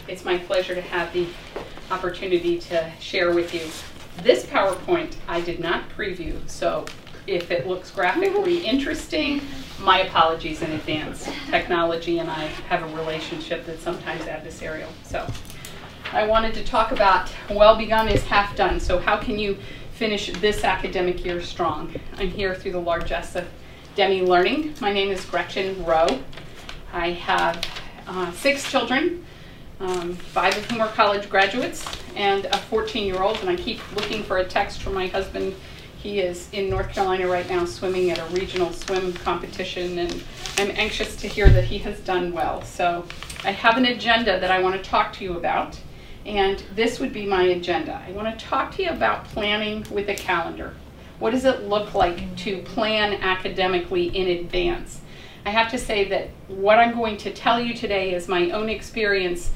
It's my pleasure to have the opportunity to share with you. This PowerPoint I did not preview, so if it looks graphically interesting, my apologies in advance. Technology and I have a relationship that's sometimes adversarial. So I wanted to talk about well begun is half done. So how can you finish this academic year strong? I'm here through the largesse of Demi Learning. My name is Gretchen Rowe. I have 6 children, 5 of whom are college graduates, and a 14-year-old, and I keep looking for a text from my husband. He is in North Carolina right now swimming at a regional swim competition, and I'm anxious to hear that he has done well. So I have an agenda that I want to talk to you about, and this would be my agenda. I want to talk to you about planning with a calendar. What does it look like to plan academically in advance? I have to say that what I'm going to tell you today is my own experience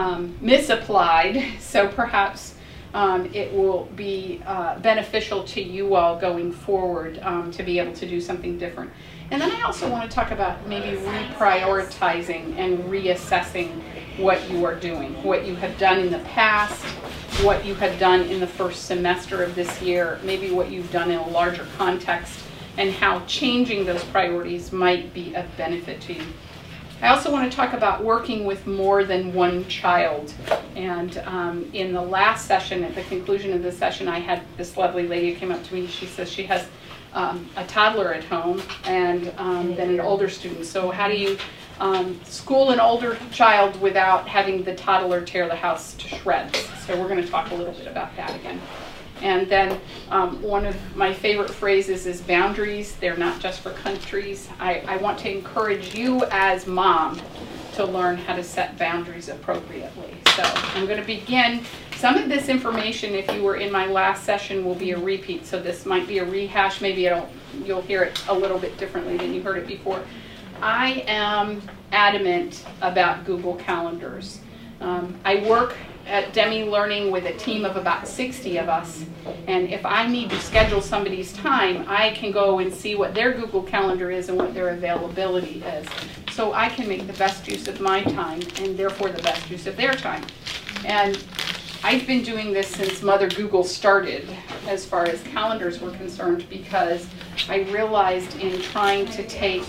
misapplied, so perhaps it will be beneficial to you all going forward to be able to do something different. And then I also want to talk about maybe reprioritizing and reassessing what you are doing, what you have done in the past, what you have done in the first semester of this year, maybe what you've done in a larger context, and how changing those priorities might be of benefit to you. I also want to talk about working with more than one child. And in the last session, at the conclusion of the session, I had this lovely lady who came up to me. She says she has a toddler at home and then an older student. So how do you school an older child without having the toddler tear the house to shreds? So we're going to talk a little bit about that again. And then one of my favorite phrases is boundaries. They're not just for countries. I want to encourage you as mom to learn how to set boundaries appropriately. So I'm going to begin. Some of this information, if you were in my last session, will be a repeat. So this might be a rehash. Maybe you'll hear it a little bit differently than you heard it before. I am adamant about Google Calendars. I work at Demi Learning with a team of about 60 of us, and if I need to schedule somebody's time, I can go and see what their Google Calendar is and what their availability is, so I can make the best use of my time and therefore the best use of their time. And I've been doing this since Mother Google started as far as calendars were concerned, because I realized in trying to take,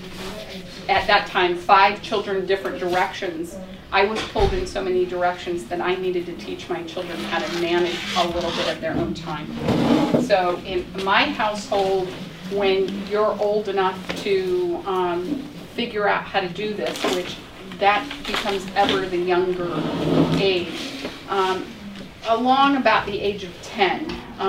at that time, 5 children different directions, I was pulled in so many directions that I needed to teach my children how to manage a little bit of their own time. So in my household, when you're old enough to figure out how to do this, which that becomes ever the younger age, along about the age of 10,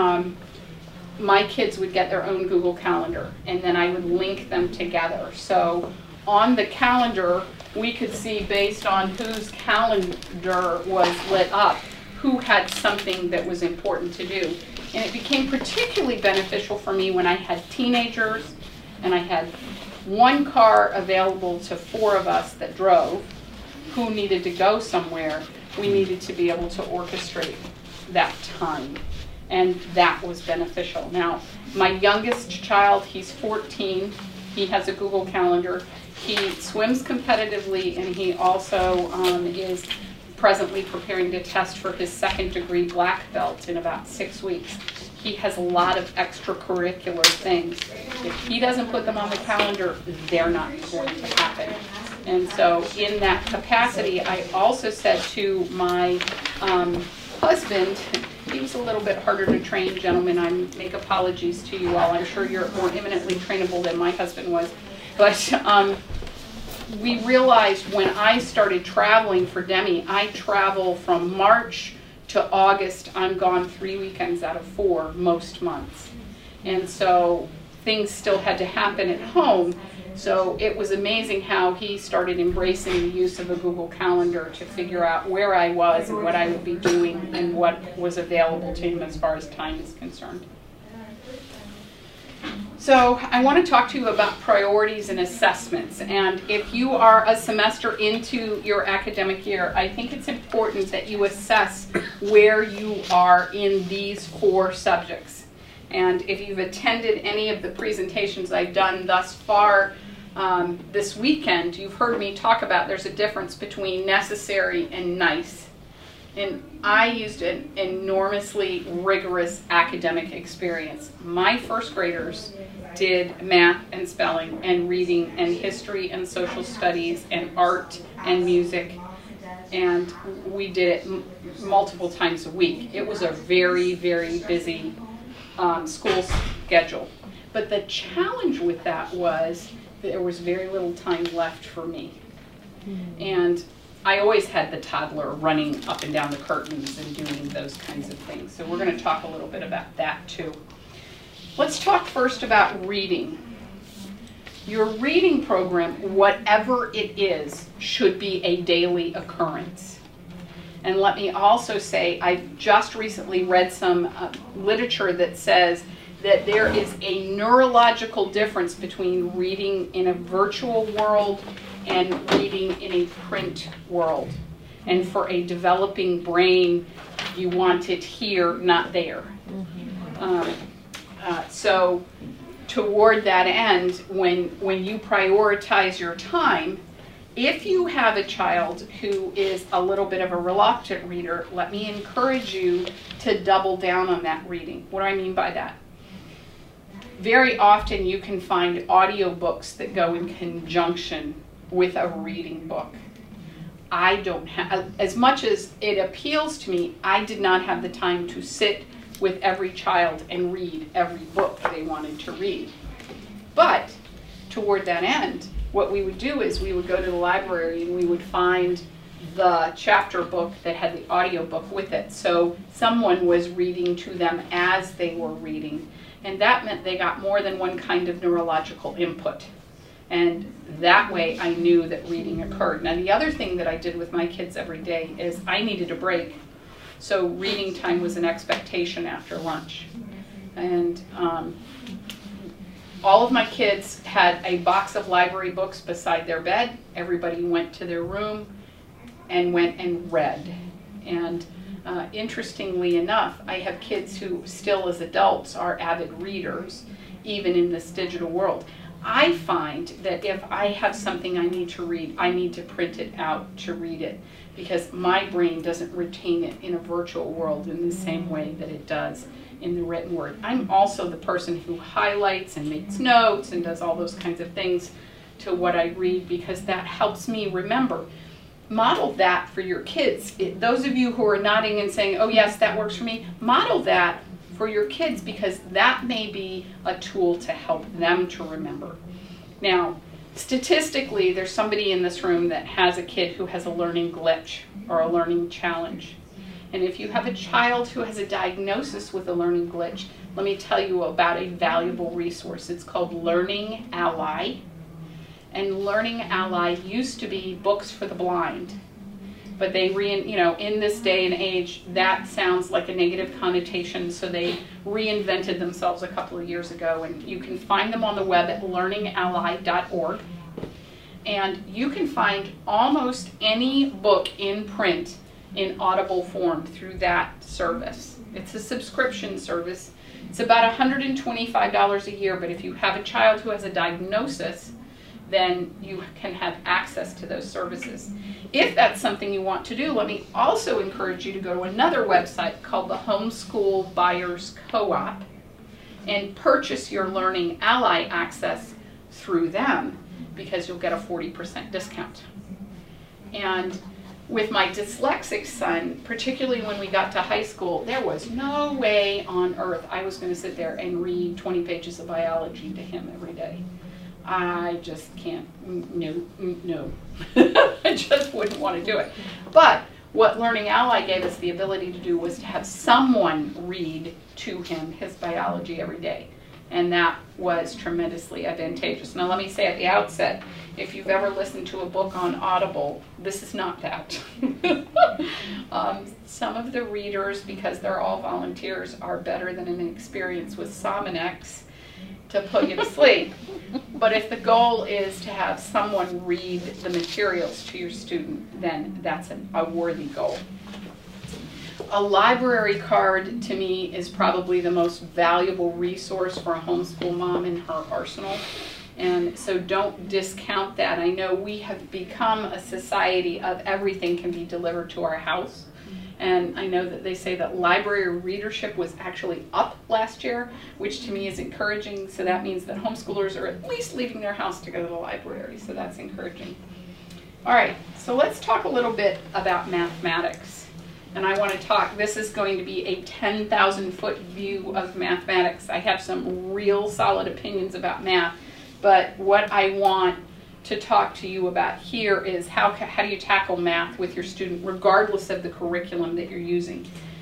my kids would get their own Google Calendar, and then I would link them together. So on the calendar, we could see, based on whose calendar was lit up, who had something that was important to do. And it became particularly beneficial for me when I had teenagers and I had one car available to 4 of us that drove, who needed to go somewhere. We needed to be able to orchestrate that time, and that was beneficial. Now, my youngest child, he's 14, he has a Google Calendar. He swims competitively, and he also is presently preparing to test for his 2nd-degree black belt in about 6 weeks. He has a lot of extracurricular things. If he doesn't put them on the calendar, they're not going to happen. And so in that capacity, I also said to my husband, he was a little bit harder to train, gentlemen. I make apologies to you all. I'm sure you're more eminently trainable than my husband was. But we realized when I started traveling for Demi, I travel from March to August. I'm gone 3 weekends out of 4 most months. And so things still had to happen at home. So it was amazing how he started embracing the use of a Google Calendar to figure out where I was and what I would be doing and what was available to him as far as time is concerned. So I want to talk to you about priorities and assessments. And if you are a semester into your academic year, I think it's important that you assess where you are in these 4 subjects. And if you've attended any of the presentations I've done thus far, This weekend, you've heard me talk about there's a difference between necessary and nice. And I used an enormously rigorous academic experience. My first graders did math and spelling and reading and history and social studies and art and music, and we did it multiple times a week. It was a very, very busy school schedule. But the challenge with that was that there was very little time left for me. And I always had the toddler running up and down the curtains and doing those kinds of things. So we're going to talk a little bit about that too. Let's talk first about reading. Your reading program, whatever it is, should be a daily occurrence. And let me also say, I just recently read some literature that says that there is a neurological difference between reading in a virtual world and reading in a print world. And for a developing brain, you want it here, not there. So toward that end, when you prioritize your time, if you have a child who is a little bit of a reluctant reader, let me encourage you to double down on that reading. What do I mean by that? Very often you can find audiobooks that go in conjunction with a reading book. I don't have, as much as it appeals to me, I did not have the time to sit with every child and read every book they wanted to read. But toward that end, what we would do is we would go to the library and we would find the chapter book that had the audio book with it. So someone was reading to them as they were reading. And that meant they got more than one kind of neurological input. And that way I knew that reading occurred. Now the other thing that I did with my kids every day is I needed a break. So reading time was an expectation after lunch. And all of my kids had a box of library books beside their bed. Everybody went to their room and went and read. And interestingly enough, I have kids who still as adults are avid readers, even in this digital world. I find that if I have something I need to read, I need to print it out to read it, because my brain doesn't retain it in a virtual world in the same way that it does in the written word. I'm also the person who highlights and makes notes and does all those kinds of things to what I read, because that helps me remember. Model that for your kids. Those of you who are nodding and saying, oh yes, that works for me, model that for your kids, because that may be a tool to help them to remember. Now, statistically, there's somebody in this room that has a kid who has a learning glitch or a learning challenge. And if you have a child who has a diagnosis with a learning glitch, let me tell you about a valuable resource. It's called Learning Ally. And Learning Ally used to be books for the blind. But they, in this day and age, that sounds like a negative connotation, so they reinvented themselves a couple of years ago. And you can find them on the web at learningally.org. And you can find almost any book in print in Audible form through that service. It's a subscription service. It's about $125 a year, but if you have a child who has a diagnosis, then you can have access to those services. If that's something you want to do, let me also encourage you to go to another website called the Homeschool Buyers Co-op and purchase your Learning Ally access through them, because you'll get a 40% discount. And with my dyslexic son, particularly when we got to high school, there was no way on earth I was going to sit there and read 20 pages of biology to him every day. I just can't, no. I just wouldn't want to do it. But what Learning Ally gave us the ability to do was to have someone read to him his biology every day. And that was tremendously advantageous. Now let me say at the outset, if you've ever listened to a book on Audible, this is not that. Some of the readers, because they're all volunteers, are better than an experience with Sominex to put you to sleep. But if the goal is to have someone read the materials to your student, then that's a worthy goal. A library card, to me, is probably the most valuable resource for a homeschool mom in her arsenal. And so don't discount that. I know we have become a society of everything can be delivered to our house. And I know that they say that library readership was actually up last year, which to me is encouraging. So that means that homeschoolers are at least leaving their house to go to the library. So that's encouraging. All right, so let's talk a little bit about mathematics. And I want to talk, this is going to be a 10,000-foot view of mathematics. I have some real solid opinions about math, but what I want to talk to you about here is how do you tackle math with your student regardless of the curriculum that you're using.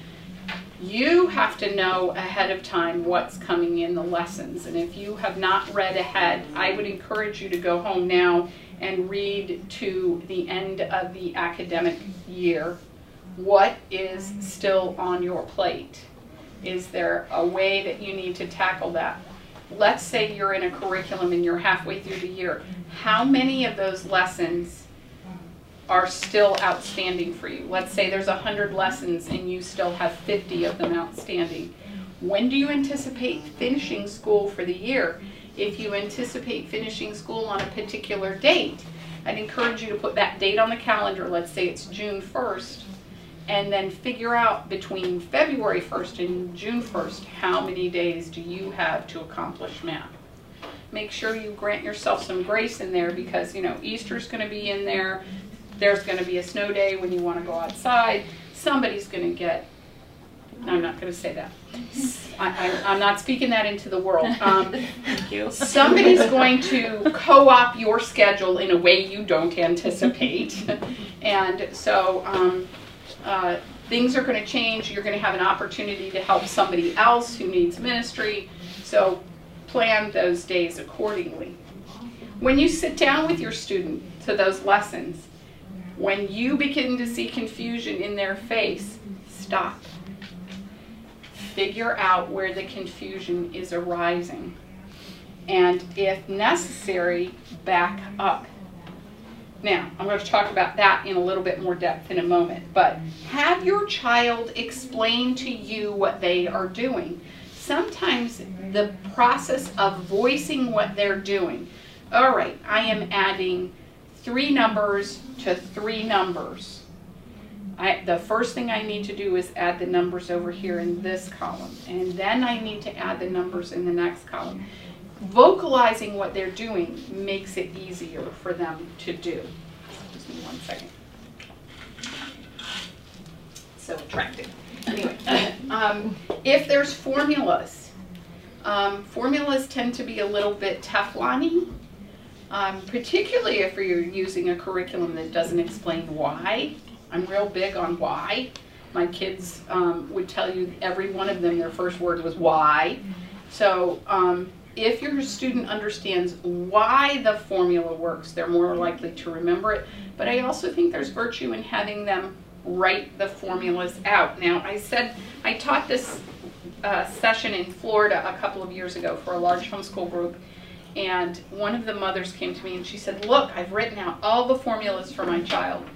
You have to know ahead of time what's coming in the lessons, and if you have not read ahead, I would encourage you to go home now and read to the end of the academic year. What is still on your plate? Is there a way that you need to tackle that? Let's say you're in a curriculum and you're halfway through the year. How many of those lessons are still outstanding for you? Let's say there's 100 lessons and you still have 50 of them outstanding. When do you anticipate finishing school for the year? If you anticipate finishing school on a particular date, I'd encourage you to put that date on the calendar. Let's say it's June 1st. And then figure out between February 1st and June 1st, how many days do you have to accomplish math. Make sure you grant yourself some grace in there because, you know, Easter's going to be in there. There's going to be a snow day when you want to go outside. Somebody's going to get, I'm not going to say that. I'm not speaking that into the world. Thank you. Somebody's going to co-op your schedule in a way you don't anticipate. And so, things are going to change. You're going to have an opportunity to help somebody else who needs ministry. So plan those days accordingly. When you sit down with your student to those lessons, when you begin to see confusion in their face, stop. Figure out where the confusion is arising. And if necessary, back up. Now, I'm going to talk about that in a little bit more depth in a moment, but have your child explain to you what they are doing. Sometimes the process of voicing what they're doing, all right, I am adding 3 numbers to 3 numbers. The first thing I need to do is add the numbers over here in this column, and then I need to add the numbers in the next column. Vocalizing what they're doing makes it easier for them to do. Just give me 1 second. So attractive. Anyway, if there's formulas, formulas tend to be a little bit Teflon-y, particularly if you're using a curriculum that doesn't explain why. I'm real big on why. My kids would tell you every one of them, their first word was why. So if your student understands why the formula works, they're more likely to remember it. But I also think there's virtue in having them write the formulas out. Now, I taught this session in Florida a couple of years ago for a large homeschool group, and one of the mothers came to me and she said, look, I've written out all the formulas for my child.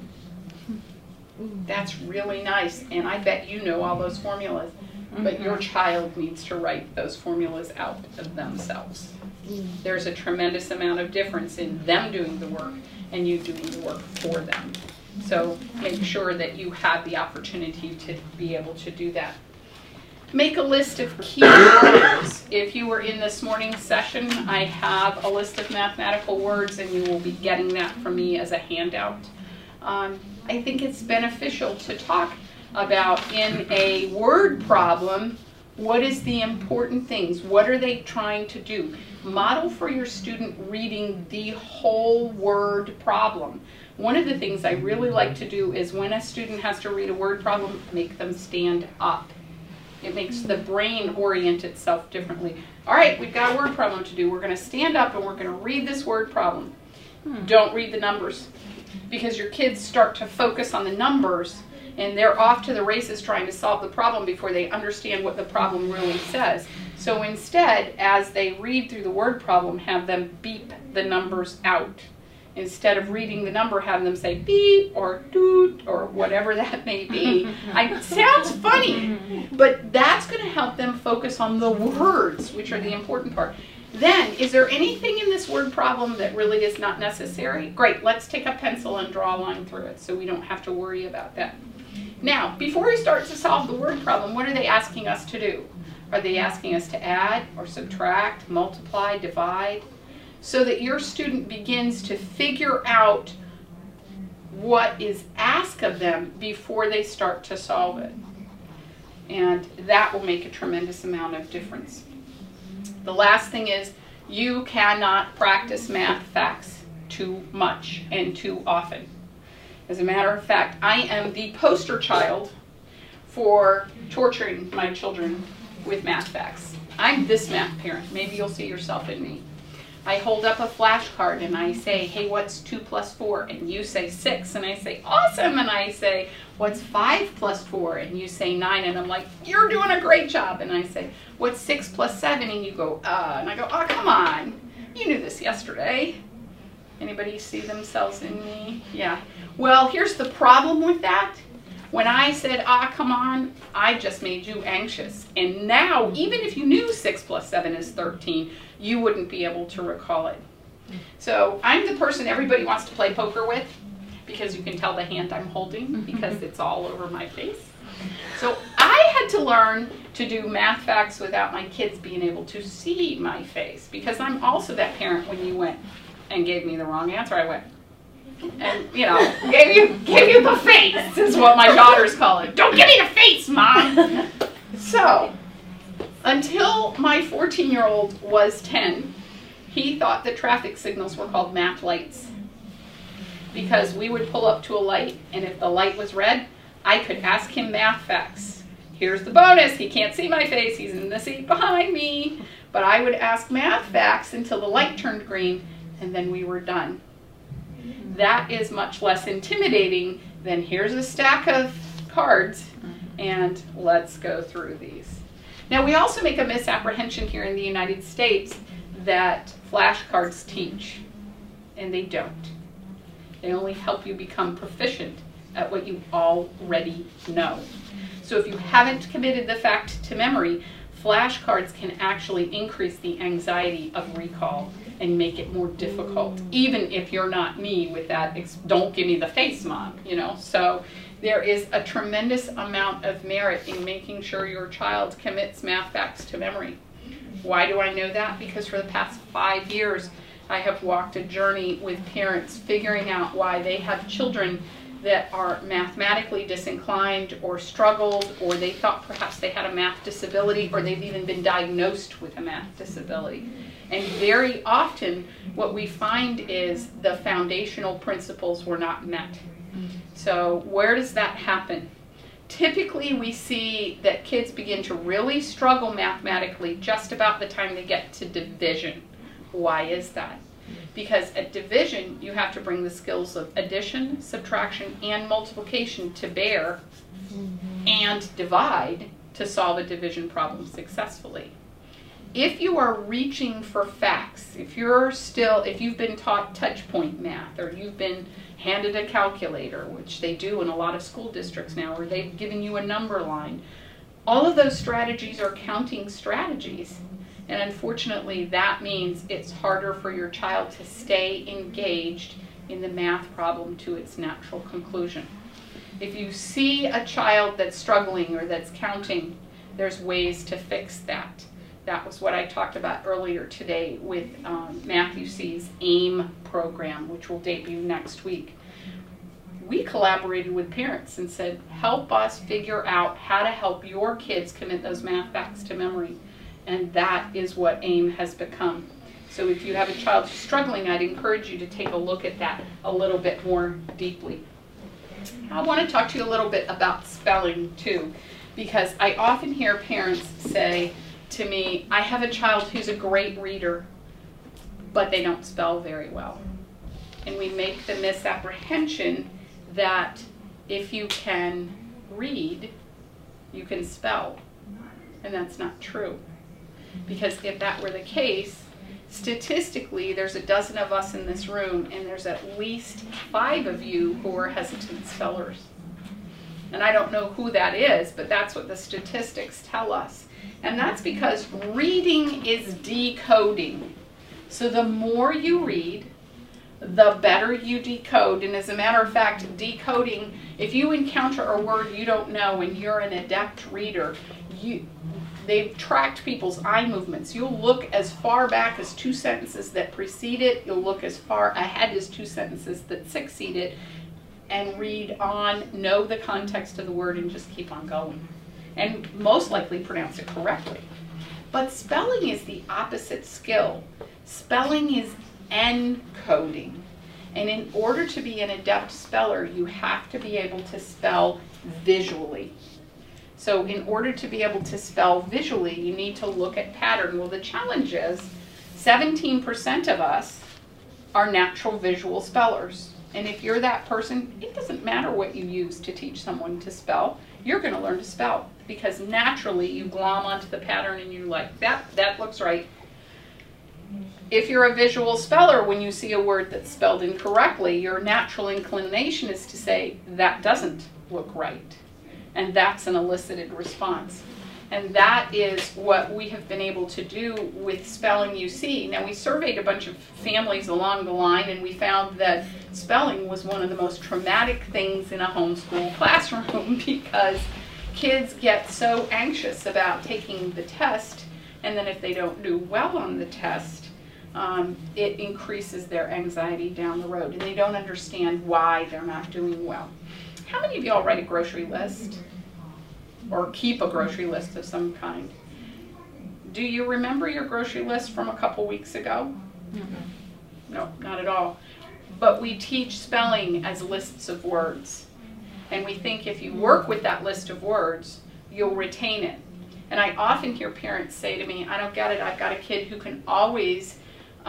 That's really nice, and I bet you know all those formulas. But your child needs to write those formulas out of themselves. There's a tremendous amount of difference in them doing the work and you doing the work for them. So make sure that you have the opportunity to be able to do that. Make a list of key words. If you were in this morning's session, I have a list of mathematical words, and you will be getting that from me as a handout. I think it's beneficial to talk about in a word problem, what is the important things? What are they trying to do? Model for your student reading the whole word problem. One of the things I really like to do is when a student has to read a word problem, make them stand up. It makes the brain orient itself differently. All right, we've got a word problem to do. We're going to stand up and we're going to read this word problem. Don't read the numbers, because your kids start to focus on the numbers and they're off to the races trying to solve the problem before they understand what the problem really says. So instead, as they read through the word problem, have them beep the numbers out. Instead of reading the number, have them say beep or doot or whatever that may be. It sounds funny, but that's going to help them focus on the words, which are the important part. Then, is there anything in this word problem that really is not necessary? Great, let's take a pencil and draw a line through it so we don't have to worry about that. Now, before we start to solve the word problem, what are they asking us to do? Are they asking us to add or subtract, multiply, divide? So that your student begins to figure out what is asked of them before they start to solve it. And that will make a tremendous amount of difference. The last thing is, you cannot practice math facts too much and too often. As a matter of fact, I am the poster child for torturing my children with math facts. I'm this math parent. Maybe you'll see yourself in me. I hold up a flashcard and I say, hey, what's 2 plus 4? And you say 6. And I say, awesome. And I say, what's 5 plus 4? And you say 9. And I'm like, you're doing a great job. And I say, what's 6 plus 7? And you go, And I go, oh, come on. You knew this yesterday. Anybody see themselves in me? Yeah. Well, here's the problem with that. When I said, come on, I just made you anxious. And now, even if you knew 6 plus 7 is 13, you wouldn't be able to recall it. So I'm the person everybody wants to play poker with, because you can tell the hand I'm holding because it's all over my face. So I had to learn to do math facts without my kids being able to see my face, because I'm also that parent when you went and gave me the wrong answer. I went, and gave you the face is what my daughters call it. Don't give me the face, Mom. So until my 14-year-old was 10, he thought that traffic signals were called math lights, because we would pull up to a light, and if the light was red, I could ask him math facts. Here's the bonus. He can't see my face. He's in the seat behind me. But I would ask math facts until the light turned green, and then we were done. That is much less intimidating than here's a stack of cards and let's go through these. Now, we also make a misapprehension here in the United States that flashcards teach, and they don't. They only help you become proficient at what you already know. So if you haven't committed the fact to memory, flashcards can actually increase the anxiety of recall and make it more difficult, even if you're not me with that, don't give me the face, Mom, So there is a tremendous amount of merit in making sure your child commits math facts to memory. Why do I know that? Because for the past 5 years, I have walked a journey with parents figuring out why they have children that are mathematically disinclined or struggled, or they thought perhaps they had a math disability, or they've even been diagnosed with a math disability. And very often what we find is the foundational principles were not met. So where does that happen? Typically we see that kids begin to really struggle mathematically just about the time they get to division. Why is that? Because at division, you have to bring the skills of addition, subtraction, and multiplication to bear, and divide to solve a division problem successfully. If you are reaching for facts, if you've been taught touch point math, or you've been handed a calculator, which they do in a lot of school districts now, or they've given you a number line, all of those strategies are counting strategies. And unfortunately, that means it's harder for your child to stay engaged in the math problem to its natural conclusion. If you see a child that's struggling or that's counting, there's ways to fix that. That was what I talked about earlier today with Matthew C's AIM program, which will debut next week. We collaborated with parents and said, help us figure out how to help your kids commit those math facts to memory. And that is what AIM has become. So if you have a child who's struggling, I'd encourage you to take a look at that a little bit more deeply. I want to talk to you a little bit about spelling too, because I often hear parents say to me, I have a child who's a great reader, but they don't spell very well. And we make the misapprehension that if you can read, you can spell. And that's not true. Because if that were the case, statistically, there's a dozen of us in this room, and there's at least 5 of you who are hesitant spellers. And I don't know who that is, but that's what the statistics tell us. And that's because reading is decoding. So the more you read, the better you decode. And as a matter of fact, decoding, if you encounter a word you don't know and you're an adept reader, they've tracked people's eye movements. You'll look as far back as 2 sentences that precede it. You'll look as far ahead as 2 sentences that succeed it, and read on, know the context of the word, and just keep on going. And most likely pronounce it correctly. But spelling is the opposite skill. Spelling is encoding. And in order to be an adept speller, you have to be able to spell visually. So in order to be able to spell visually, you need to look at pattern. Well, the challenge is 17% of us are natural visual spellers. And if you're that person, it doesn't matter what you use to teach someone to spell. You're going to learn to spell because naturally you glom onto the pattern and you're like, that looks right. If you're a visual speller, when you see a word that's spelled incorrectly, your natural inclination is to say, that doesn't look right. And that's an elicited response. And that is what we have been able to do with Spelling UC. Now, we surveyed a bunch of families along the line, and we found that spelling was one of the most traumatic things in a homeschool classroom because kids get so anxious about taking the test, and then if they don't do well on the test, it increases their anxiety down the road, and they don't understand why they're not doing well. How many of y'all write a grocery list or keep a grocery list of some kind? Do you remember your grocery list from a couple weeks ago? Mm-hmm. No, not at all. But we teach spelling as lists of words. And we think if you work with that list of words, you'll retain it. And I often hear parents say to me, I don't get it, I've got a kid who can always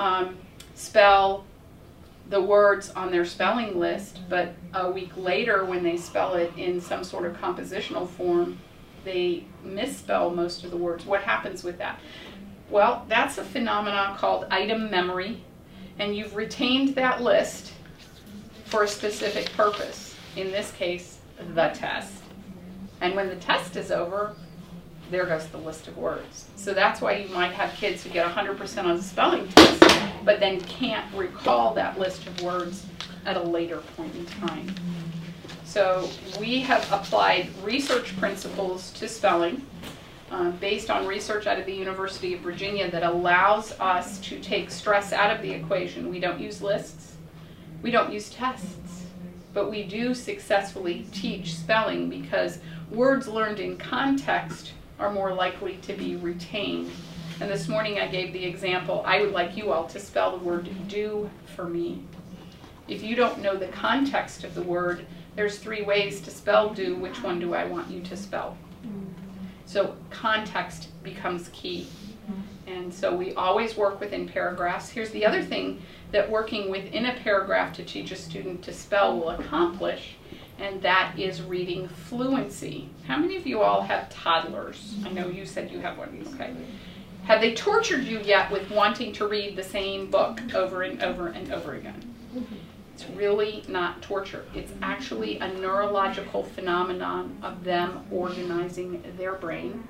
spell the words on their spelling list, but a week later when they spell it in some sort of compositional form, they misspell most of the words. What happens with that? Well, that's a phenomenon called item memory, and you've retained that list for a specific purpose, in this case, the test. And when the test is over, there goes the list of words. So that's why you might have kids who get 100% on the spelling test, but then can't recall that list of words at a later point in time. So we have applied research principles to spelling based on research out of the University of Virginia that allows us to take stress out of the equation. We don't use lists, we don't use tests, but we do successfully teach spelling because words learned in context are more likely to be retained. And this morning I gave the example, I would like you all to spell the word do for me. If you don't know the context of the word, there's 3 ways to spell do. Which one do I want you to spell? So context becomes key. And so we always work within paragraphs. Here's the other thing that working within a paragraph to teach a student to spell will accomplish, and that is reading fluency. How many of you all have toddlers? I know you said you have one of these, okay. Have they tortured you yet with wanting to read the same book over and over and over again? It's really not torture. It's actually a neurological phenomenon of them organizing their brain.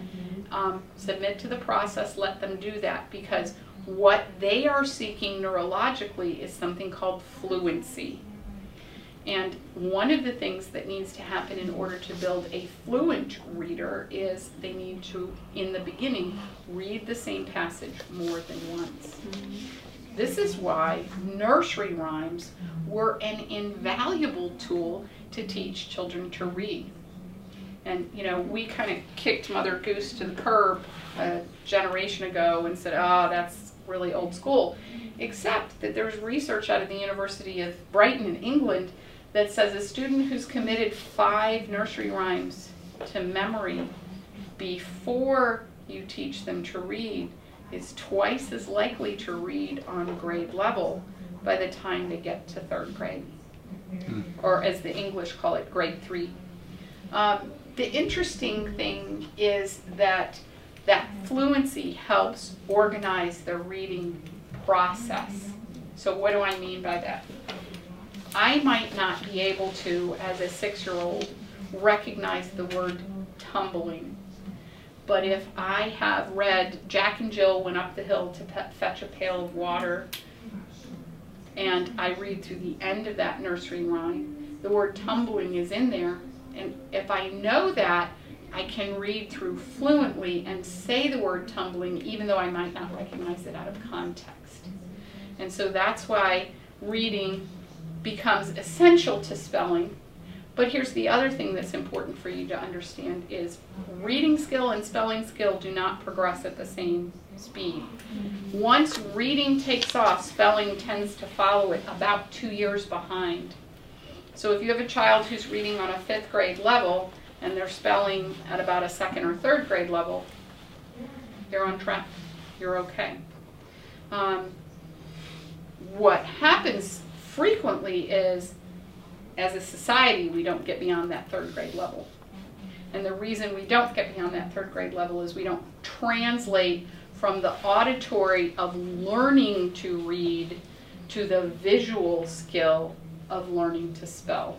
Submit to the process, let them do that, because what they are seeking neurologically is something called fluency. And one of the things that needs to happen in order to build a fluent reader is they need to, in the beginning, read the same passage more than once. This is why nursery rhymes were an invaluable tool to teach children to read. And, you know, we kind of kicked Mother Goose to the curb a generation ago and said, oh, that's really old school. Except that there's research out of the University of Brighton in England that says a student who's committed 5 nursery rhymes to memory before you teach them to read is twice as likely to read on grade level by the time they get to 3rd grade, or as the English call it, grade 3. The interesting thing is that that fluency helps organize the reading process. So what do I mean by that? I might not be able to, as a 6-year-old, recognize the word tumbling. But if I have read Jack and Jill went up the hill to fetch a pail of water, and I read through the end of that nursery rhyme, the word tumbling is in there. And if I know that, I can read through fluently and say the word tumbling even though I might not recognize it out of context. And so that's why reading becomes essential to spelling. But here's the other thing that's important for you to understand is reading skill and spelling skill do not progress at the same speed. Once reading takes off, spelling tends to follow it about 2 years behind. So if you have a child who's reading on a 5th grade level and they're spelling at about a 2nd or 3rd grade level, you're on track. You're okay. What happens frequently is, as a society, we don't get beyond that 3rd grade level. And the reason we don't get beyond that 3rd grade level is we don't translate from the auditory of learning to read to the visual skill of learning to spell.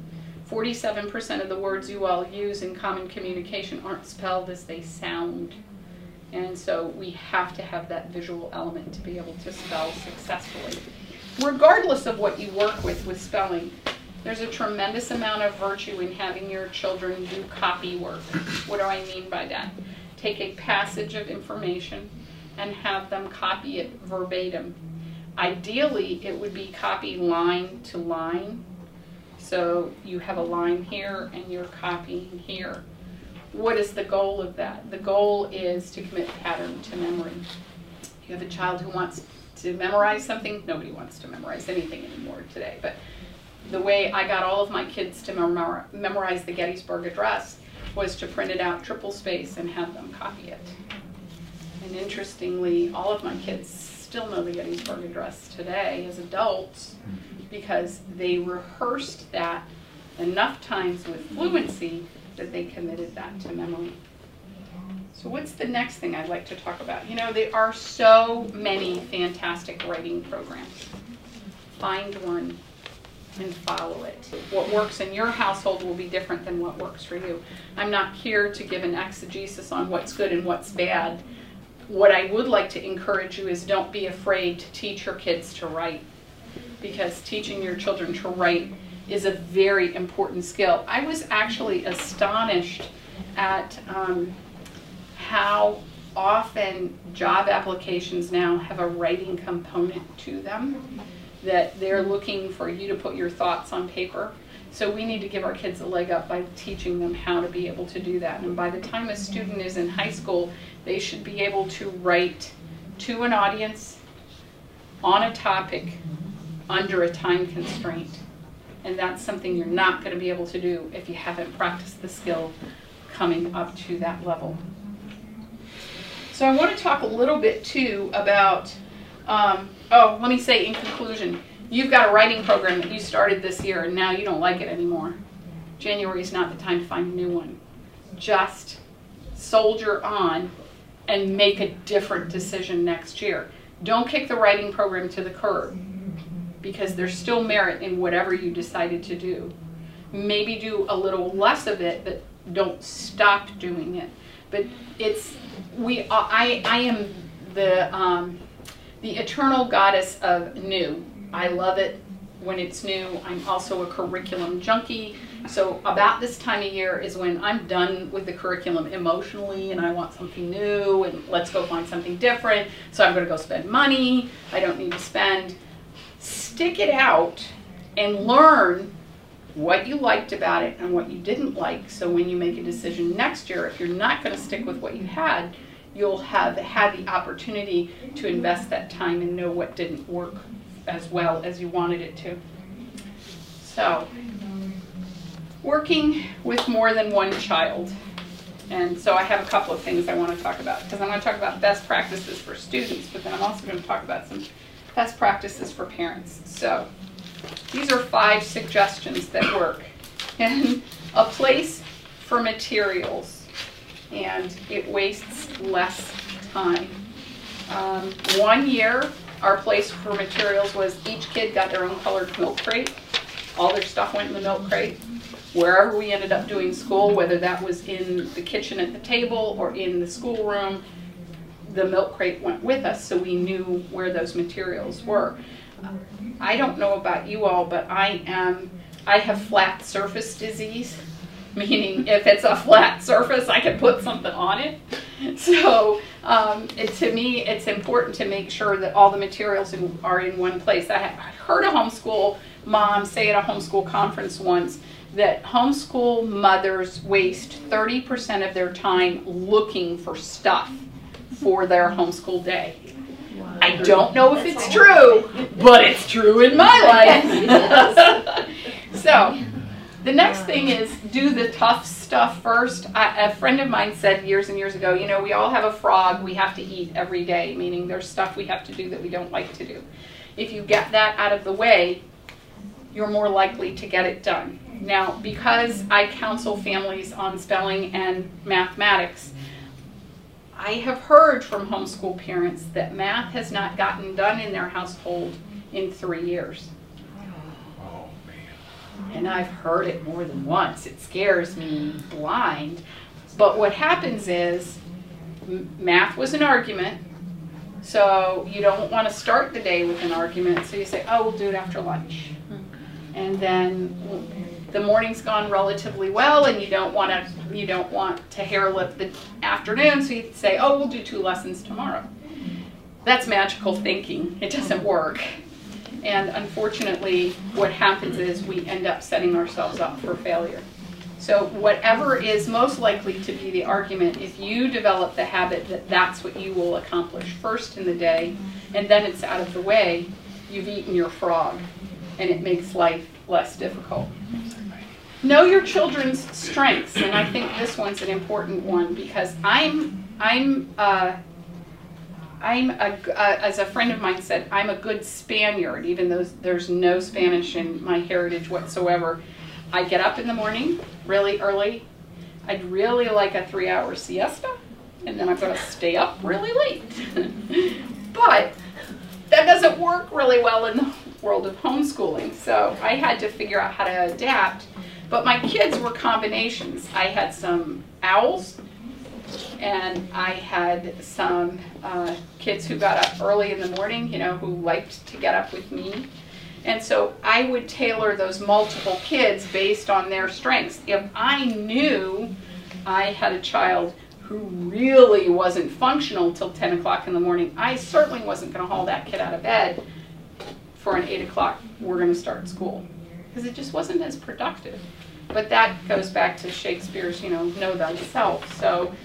47% of the words you all use in common communication aren't spelled as they sound. And so we have to have that visual element to be able to spell successfully. Regardless of what you work with spelling, there's a tremendous amount of virtue in having your children do copy work. What do I mean by that? Take a passage of information and have them copy it verbatim. Ideally, it would be copied line to line. So you have a line here and you're copying here. What is the goal of that? The goal is to commit pattern to memory. You have a child who wants to memorize something. Nobody wants to memorize anything anymore today. But the way I got all of my kids to memorize the Gettysburg Address was to print it out triple space and have them copy it. And interestingly, all of my kids still know the Gettysburg Address today as adults because they rehearsed that enough times with fluency that they committed that to memory. So what's the next thing I'd like to talk about? You know, there are so many fantastic writing programs. Find one and follow it. What works in your household will be different than what works for you. I'm not here to give an exegesis on what's good and what's bad. What I would like to encourage you is don't be afraid to teach your kids to write, because teaching your children to write is a very important skill. I was actually astonished at how often job applications now have a writing component to them, that they're looking for you to put your thoughts on paper. So we need to give our kids a leg up by teaching them how to be able to do that. And by the time a student is in high school, they should be able to write to an audience on a topic under a time constraint. And that's something you're not going to be able to do if you haven't practiced the skill coming up to that level. So I want to talk a little bit too about, let me say in conclusion, you've got a writing program that you started this year and now you don't like it anymore. January is not the time to find a new one. Just soldier on and make a different decision next year. Don't kick the writing program to the curb, because there's still merit in whatever you decided to do. Maybe do a little less of it, but don't stop doing it. But I am the eternal goddess of new. I love it when it's new. I'm also a curriculum junkie. So about this time of year is when I'm done with the curriculum emotionally and I want something new and let's go find something different. So I'm going to go spend money I don't need to spend. Stick it out and learn what you liked about it and what you didn't like. So when you make a decision next year, if you're not going to stick with what you had, you'll have had the opportunity to invest that time and know what didn't work as well as you wanted it to. So, working with more than one child. And so I have a couple of things I want to talk about, because I want to talk about best practices for students, but then I'm also going to talk about some best practices for parents. So these are 5 suggestions that work. And a place for materials, and it wastes less time. 1 year, our place for materials was each kid got their own colored milk crate. All their stuff went in the milk crate. wherever we ended up doing school, whether that was in the kitchen at the table or in the schoolroom, the milk crate went with us, so we knew where those materials were. I don't know about you all, but I have flat surface disease, meaning if it's a flat surface, I can put something on it. So to me, it's important to make sure that all the materials are in one place. I heard a homeschool mom say at a homeschool conference once that homeschool mothers waste 30% of their time looking for stuff for their homeschool day. Wow. I don't know if it's true, but it's true in my life. So the next thing is do the tough stuff first. A friend of mine said years and years ago, you know, we all have a frog we have to eat every day, meaning there's stuff we have to do that we don't like to do. If you get that out of the way, you're more likely to get it done. Now, because I counsel families on spelling and mathematics, I have heard from homeschool parents that math has not gotten done in their household in 3 years. Oh, man. And I've heard it more than once. It scares me blind. But what happens is math was an argument, so you don't want to start the day with an argument, so you say, oh, we'll do it after lunch. And then the morning's gone relatively well, and you don't want to hair-lip the afternoon, so you say, oh, we'll do 2 lessons tomorrow. That's magical thinking. It doesn't work. And unfortunately, what happens is we end up setting ourselves up for failure. So whatever is most likely to be the argument, if you develop the habit that that's what you will accomplish first in the day, and then it's out of the way, you've eaten your frog, and it makes life less difficult. Know your children's strengths, and I think this one's an important one because as a friend of mine said, I'm a good Spaniard, even though there's no Spanish in my heritage whatsoever. I get up in the morning really early. I'd really like a 3-hour siesta, and then I'm going to stay up really late. But that doesn't work really well in the world of homeschooling, so I had to figure out how to adapt. But my kids were combinations. I had some owls, and I had some kids who got up early in the morning, you know, who liked to get up with me. And so I would tailor those multiple kids based on their strengths. If I knew I had a child who really wasn't functional till 10 o'clock in the morning, I certainly wasn't going to haul that kid out of bed for an 8 o'clock, we're going to start school. Because it just wasn't as productive. But that goes back to Shakespeare's, you know thyself. So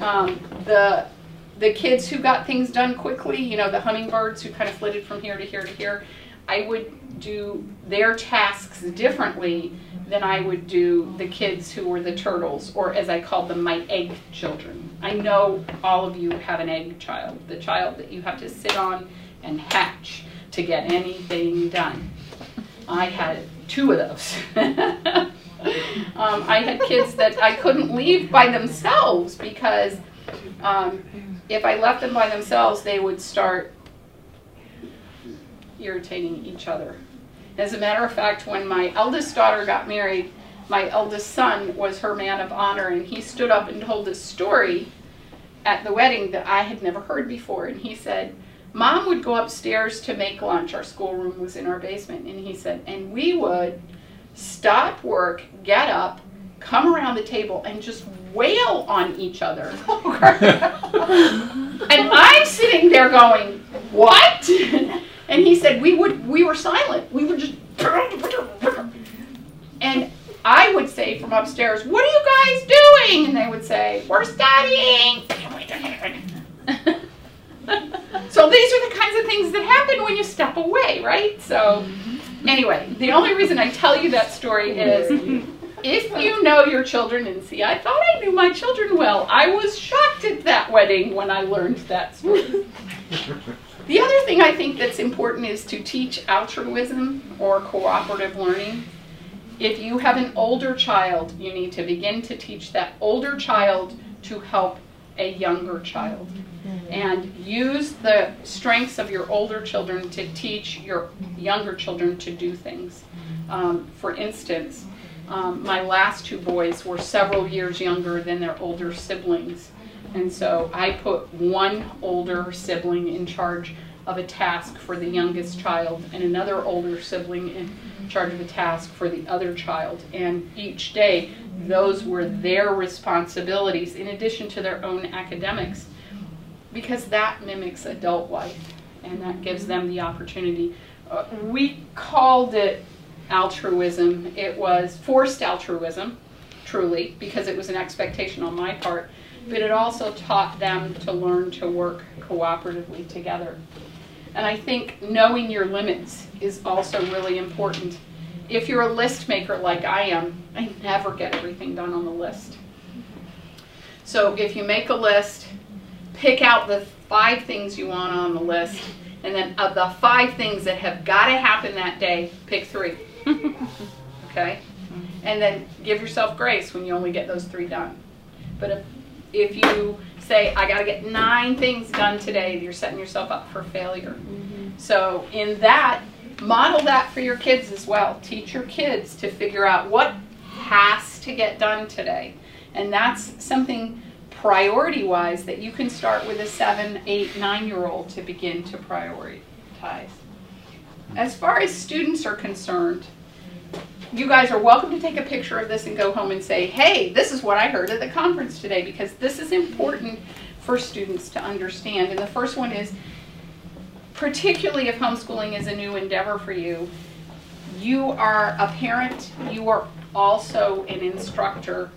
the kids who got things done quickly, you know, the hummingbirds who kind of flitted from here to here to here, I would do their tasks differently than I would do the kids who were the turtles, or as I called them, my egg children. I know all of you have an egg child, the child that you have to sit on and hatch to get anything done. I had 2 of those. I had kids that I couldn't leave by themselves because if I left them by themselves, they would start irritating each other. As a matter of fact, when my eldest daughter got married, my eldest son was her man of honor, and he stood up and told a story at the wedding that I had never heard before. And he said, Mom would go upstairs to make lunch. Our schoolroom was in our basement. And he said, and we would stop work, get up, come around the table, and just wail on each other. And I'm sitting there going, what? And he said, we were silent. We would just, and I would say from upstairs, what are you guys doing? And they would say, we're studying. So these are the kinds of things that happen when you step away, right? So anyway, the only reason I tell you that story is if you know your children, and see, I thought I knew my children well. I was shocked at that wedding when I learned that story. The other thing I think that's important is to teach altruism or cooperative learning. If you have an older child, you need to begin to teach that older child to help a younger child. And use the strengths of your older children to teach your younger children to do things. For instance, My last two boys were several years younger than their older siblings. And so I put one older sibling in charge of a task for the youngest child and another older sibling in charge of a task for the other child. And each day, those were their responsibilities in addition to their own academics, because that mimics adult life and that gives them the opportunity. We called it altruism. It was forced altruism, truly, because it was an expectation on my part, but it also taught them to learn to work cooperatively together. And I think knowing your limits is also really important. If you're a list maker like I am, I never get everything done on the list. So if you make a list, pick out the 5 things you want on the list, and then of the 5 things that have got to happen that day, pick 3. Okay? And then give yourself grace when you only get those 3 done. But if you say, I got to get 9 things done today, you're setting yourself up for failure. So in that, model that for your kids as well. Teach your kids to figure out what has to get done today. And that's something priority-wise that you can start with a 7, 8, 9-year-old to begin to prioritize. As far as students are concerned, you guys are welcome to take a picture of this and go home and say, hey, this is what I heard at the conference today, because this is important for students to understand. And the first one is, particularly if homeschooling is a new endeavor for you, you are a parent, you are also an instructor.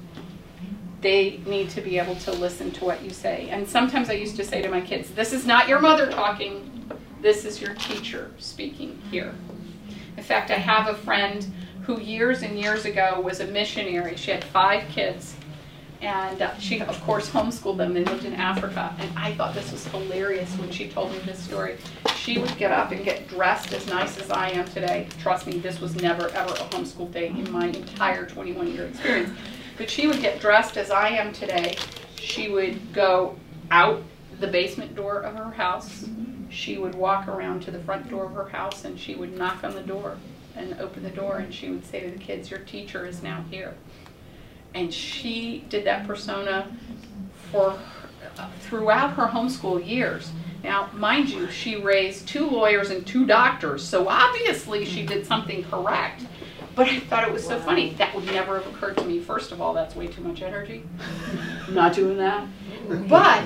They need to be able to listen to what you say. And sometimes I used to say to my kids, this is not your mother talking, this is your teacher speaking here. In fact, I have a friend who years and years ago was a missionary. She had 5 kids, and she, of course, homeschooled them. They lived in Africa, and I thought this was hilarious when she told me this story. She would get up and get dressed as nice as I am today. Trust me, this was never, ever a homeschool day in my entire 21-year experience. But she would get dressed as I am today. She would go out the basement door of her house. She would walk around to the front door of her house, and she would knock on the door and open the door, and she would say to the kids, your teacher is now here. And she did that persona for throughout her homeschool years. Now, mind you, she raised 2 lawyers and 2 doctors, so obviously she did something correct. But I thought it was so funny. That would never have occurred to me. First of all, that's way too much energy. I'm not doing that. But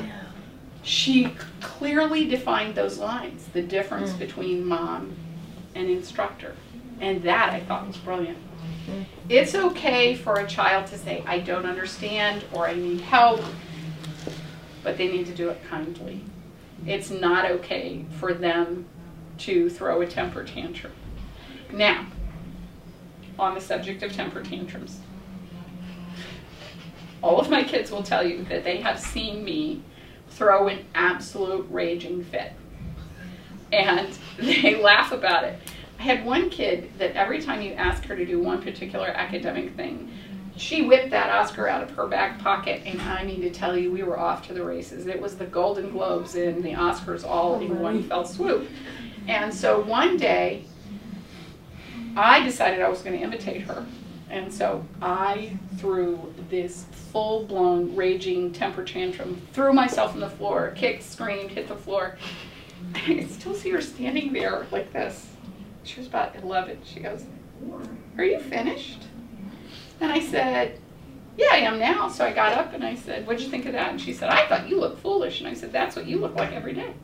she clearly defined those lines, the difference between mom and instructor. And that I thought was brilliant. It's okay for a child to say, I don't understand, or I need help, but they need to do it kindly. It's not okay for them to throw a temper tantrum. Now, on the subject of temper tantrums, all of my kids will tell you that they have seen me throw an absolute raging fit. And they laugh about it. I had one kid that every time you asked her to do one particular academic thing, she whipped that Oscar out of her back pocket, and I need to tell you, we were off to the races. It was the Golden Globes and the Oscars all in one fell swoop. And so one day, I decided I was going to imitate her. And so I threw this full-blown raging temper tantrum, threw myself on the floor, kicked, screamed, hit the floor. I can still see her standing there like this. She was about 11. She goes, are you finished? And I said, yeah, I am now. So I got up and I said, what'd you think of that? And she said, I thought you looked foolish. And I said, that's what you look like every day.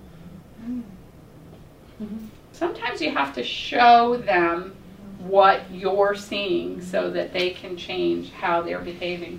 Sometimes you have to show them what you're seeing so that they can change how they're behaving.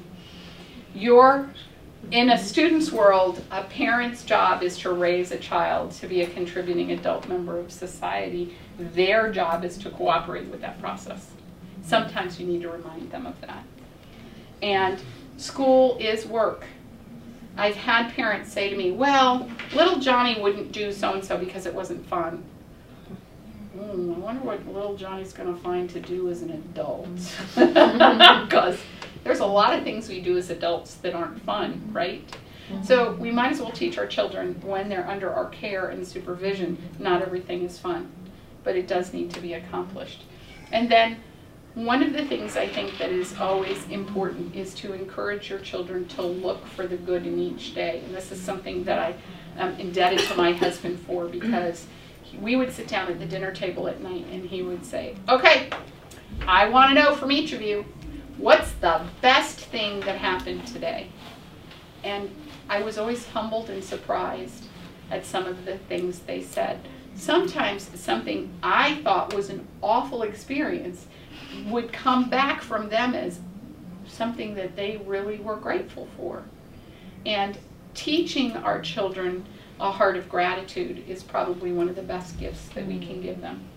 In a student's world, a parent's job is to raise a child to be a contributing adult member of society. Their job is to cooperate with that process. Sometimes you need to remind them of that. And school is work. I've had parents say to me, well, little Johnny wouldn't do so-and-so because it wasn't fun. I wonder what little Johnny's going to find to do as an adult. Because there's a lot of things we do as adults that aren't fun, right? So we might as well teach our children when they're under our care and supervision, not everything is fun, but it does need to be accomplished. And then One of the things I think that is always important is to encourage your children to look for the good in each day. And this is something that I am indebted to my husband for, because we would sit down at the dinner table at night and he would say, okay, I want to know from each of you, what's the best thing that happened today? And I was always humbled and surprised at some of the things they said. Sometimes something I thought was an awful experience would come back from them as something that they really were grateful for. And teaching our children a heart of gratitude is probably one of the best gifts that we can give them.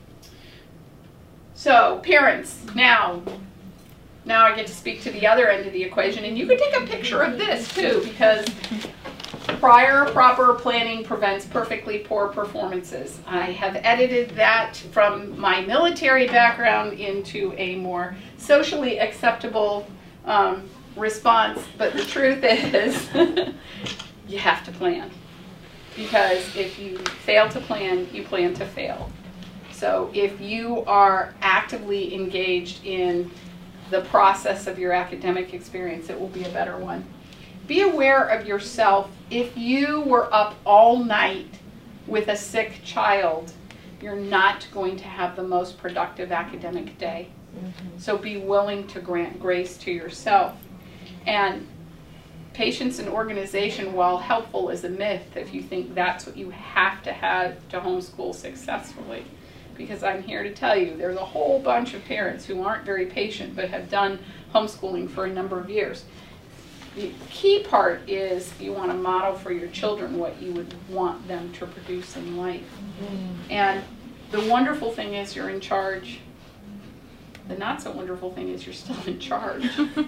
So, parents, now I get to speak to the other end of the equation, and you can take a picture of this too, because prior proper planning prevents perfectly poor performances. I have edited that from my military background into a more socially acceptable response, but the truth is you have to plan, because if you fail to plan, you plan to fail. So if you are actively engaged in the process of your academic experience, it will be a better one. Be aware of yourself. If you were up all night with a sick child, you're not going to have the most productive academic day. So be willing to grant grace to yourself. And patience and organization, while helpful, is a myth if you think that's what you have to have to homeschool successfully. Because I'm here to tell you, there's a whole bunch of parents who aren't very patient but have done homeschooling for a number of years. The key part is you want to model for your children what you would want them to produce in life. And the wonderful thing is you're in charge. The not so wonderful thing is you're still in charge.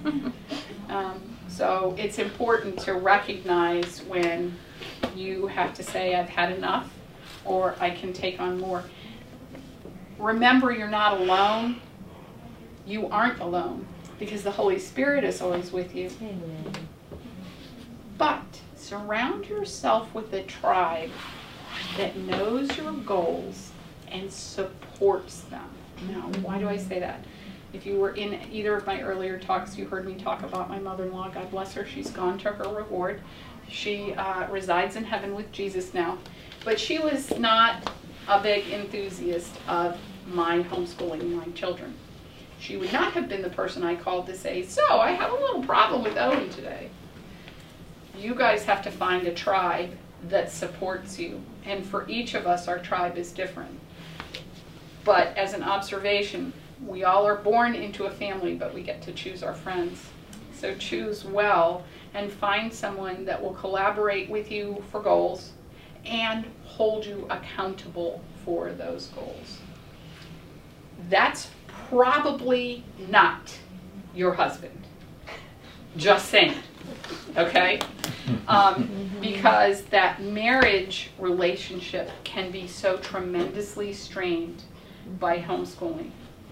So it's important to recognize when you have to say, I've had enough, or I can take on more. Remember, you're not alone. You aren't alone, because the Holy Spirit is always with you. Amen. But surround yourself with a tribe that knows your goals and supports them. Now, why do I say that? If you were in either of my earlier talks, you heard me talk about my mother-in-law. God bless her. She's gone to her reward. She resides in heaven with Jesus now. But she was not a big enthusiast of my homeschooling my children. She would not have been the person I called to say, so I have a little problem with Owen today. You guys have to find a tribe that supports you. And for each of us, our tribe is different. But as an observation, we all are born into a family, but we get to choose our friends. So choose well and find someone that will collaborate with you for goals and hold you accountable for those goals. That's probably not your husband. Just saying. Okay? Because that marriage relationship can be so tremendously strained by homeschooling.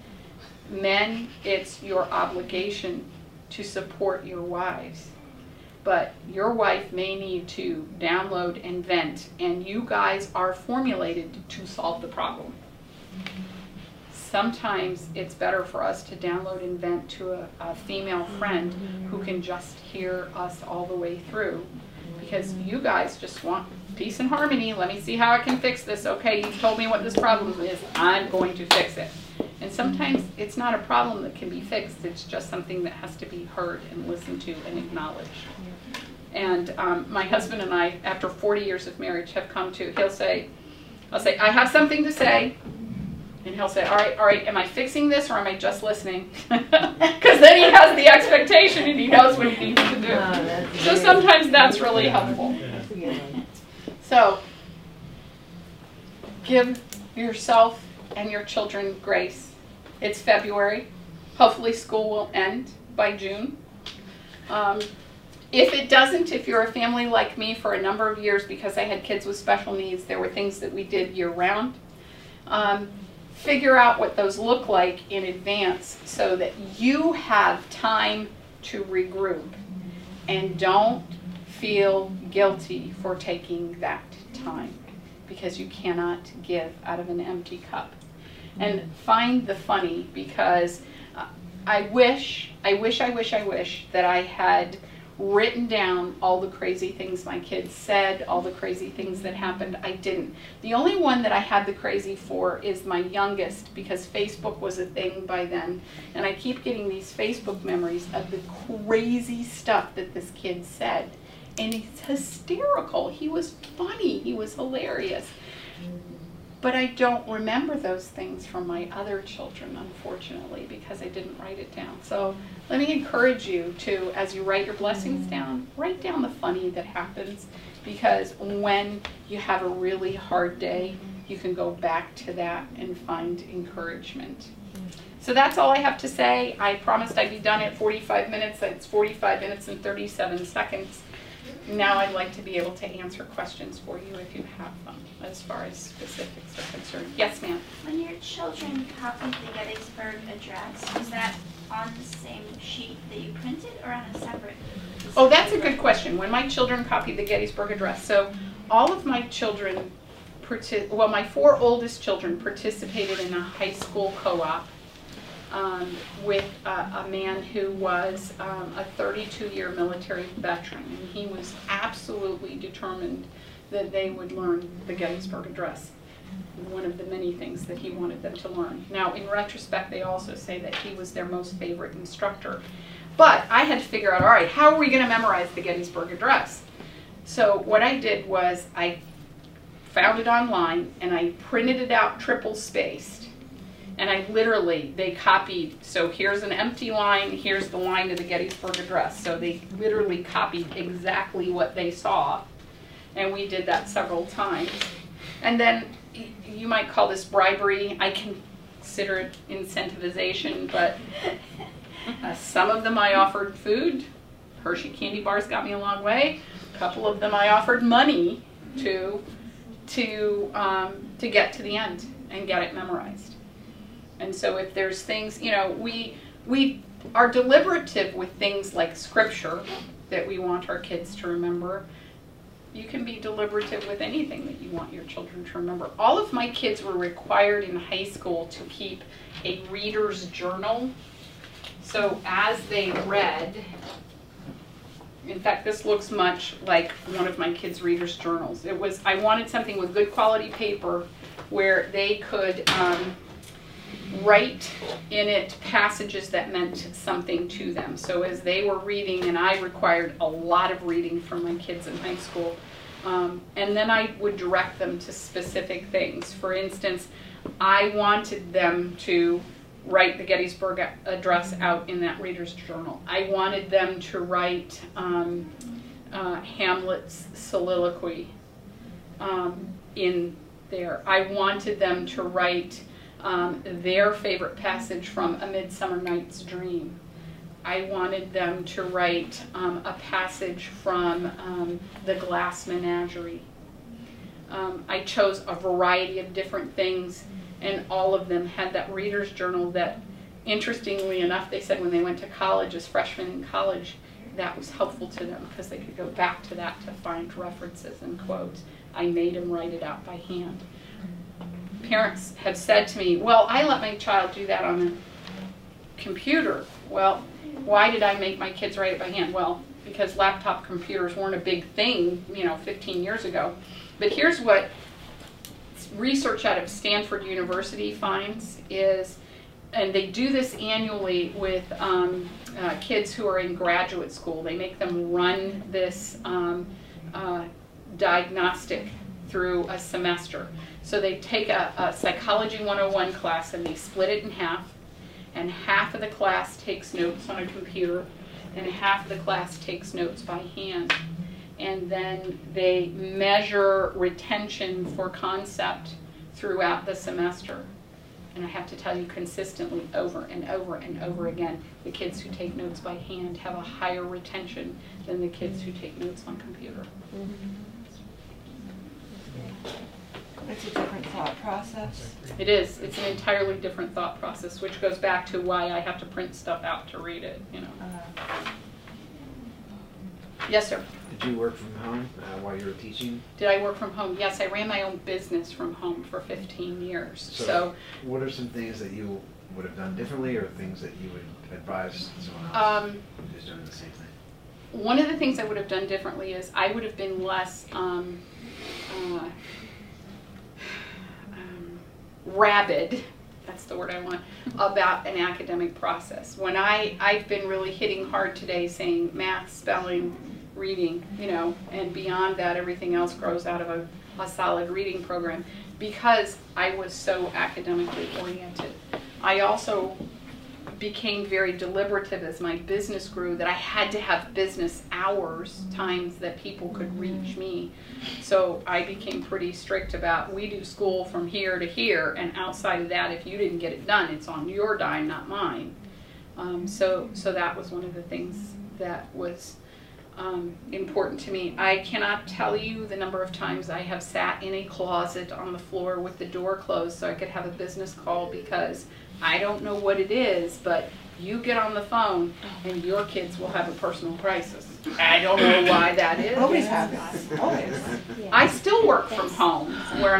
Men, it's your obligation to support your wives. But your wife may need to download and vent, and you guys are formulated to solve the problem. Sometimes it's better for us to download and vent to a female friend who can just hear us all the way through. Because you guys just want peace and harmony. Let me see how I can fix this. Okay, you told me what this problem is. I'm going to fix it. And sometimes it's not a problem that can be fixed. It's just something that has to be heard and listened to and acknowledged. And my husband and I, after 40 years of marriage, have come to, I'll say, I have something to say. And he'll say, all right, am I fixing this or am I just listening? Because then he has the expectation and he knows what he needs to do. So sometimes that's really helpful. So give yourself and your children grace. It's February. Hopefully school will end by June. If it doesn't, if you're a family like me, for a number of years, because I had kids with special needs, there were things that we did year-round. Figure out what those look like in advance so that you have time to regroup. And don't feel guilty for taking that time, because you cannot give out of an empty cup. And find the funny, because I wish that I had written down all the crazy things my kids said, all the crazy things that happened. I didn't. The only one that I had the crazy for is my youngest, because Facebook was a thing by then. And I keep getting these Facebook memories of the crazy stuff that this kid said. And it's hysterical. He was funny. He was hilarious. But I don't remember those things from my other children, unfortunately, because I didn't write it down. So let me encourage you to, as you write your blessings down, write down the funny that happens, because when you have a really hard day, you can go back to that and find encouragement. So that's all I have to say. I promised I'd be done at 45 minutes. It's 45 minutes and 37 seconds. Now I'd like to be able to answer questions for you if you have them, as far as specifics are concerned. Yes, ma'am? When your children copied the Gettysburg Address, was that on the same sheet that you printed or on a separate? Oh, that's a good question. When my children copied the Gettysburg Address, so all of my children, well, my 4 oldest children participated in a high school co-op with a man who was a 32-year military veteran, and he was absolutely determined that they would learn the Gettysburg Address, one of the many things that he wanted them to learn. Now, in retrospect, they also say that he was their most favorite instructor. But I had to figure out, all right, how are we going to memorize the Gettysburg Address? So what I did was I found it online, and I printed it out triple-spaced. And I literally, they copied, so here's an empty line, here's the line of the Gettysburg Address. So they literally copied exactly what they saw. And we did that several times. And then you might call this bribery. I consider it incentivization, but some of them I offered food. Hershey candy bars got me a long way. A couple of them I offered money to get to the end and get it memorized. And so if there's things, you know, we are deliberative with things like scripture that we want our kids to remember. You can be deliberative with anything that you want your children to remember. All of my kids were required in high school to keep a reader's journal. So as they read, in fact, this looks much like one of my kids' reader's journals. It was, I wanted something with good quality paper where they could write in it passages that meant something to them. So as they were reading, and I required a lot of reading from my kids in high school, and then I would direct them to specific things. For instance, I wanted them to write the Gettysburg Address out in that reader's journal. I wanted them to write Hamlet's soliloquy in there. I wanted them to write their favorite passage from A Midsummer Night's Dream. I wanted them to write a passage from The Glass Menagerie. I chose a variety of different things, and all of them had that reader's journal that, interestingly enough, they said when they went to college, as freshmen in college, that was helpful to them because they could go back to that to find references and quotes. I made them write it out by hand. Parents have said to me, well, I let my child do that on the computer. Well, why did I make my kids write it by hand? Well, because laptop computers weren't a big thing, 15 years ago. But here's what research out of Stanford University finds is, and they do this annually with kids who are in graduate school. They make them run this diagnostic through a semester. So they take a Psychology 101 class and they split it in half, and half of the class takes notes on a computer and half of the class takes notes by hand. And then they measure retention for concept throughout the semester. And I have to tell you, consistently over and over and over again, the kids who take notes by hand have a higher retention than the kids who take notes on computer. It's a different thought process. It is. It's an entirely different thought process, which goes back to why I have to print stuff out to read it, Yes, sir. Did you work from home while you were teaching? Did I work from home? Yes, I ran my own business from home for 15 years. So what are some things that you would have done differently, or things that you would advise someone else who's doing the same thing? One of the things I would have done differently is I would have been less rabid, that's the word I want, about an academic process. When I've been really hitting hard today saying math, spelling, reading, you know, and beyond that everything else grows out of a solid reading program, because I was so academically oriented. I also became very deliberative as my business grew, that I had to have business hours, times that people could reach me. So I became pretty strict about, we do school from here to here, and outside of that, if you didn't get it done, it's on your dime, not mine. So that was one of the things that was important to me. I cannot tell you the number of times I have sat in a closet on the floor with the door closed so I could have a business call, because I don't know what it is, but you get on the phone and your kids will have a personal crisis. I don't know why that is. Always happens. Always. I still work from home, where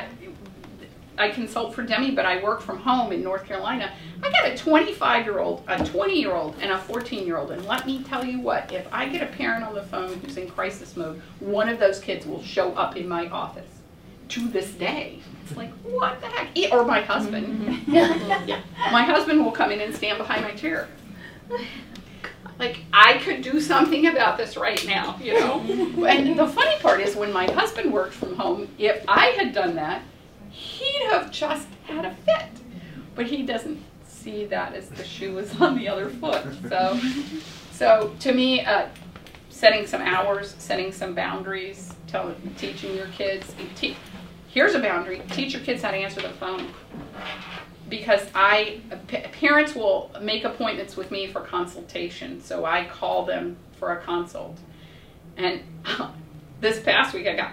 I consult for Demi, but I work from home in North Carolina. I got a 25-year-old, a 20-year-old, and a 14-year-old. And let me tell you what, if I get a parent on the phone who's in crisis mode, one of those kids will show up in my office. To this day. It's like, what the heck? Or my husband. Yeah. My husband will come in and stand behind my chair. Like, I could do something about this right now, you know? And the funny part is, when my husband worked from home, if I had done that, he'd have just had a fit. But he doesn't see that as the shoe is on the other foot. So to me, setting some hours, setting some boundaries, teaching your kids. Here's a boundary: teach your kids how to answer the phone. Because parents will make appointments with me for consultation, so I call them for a consult. And this past week I got,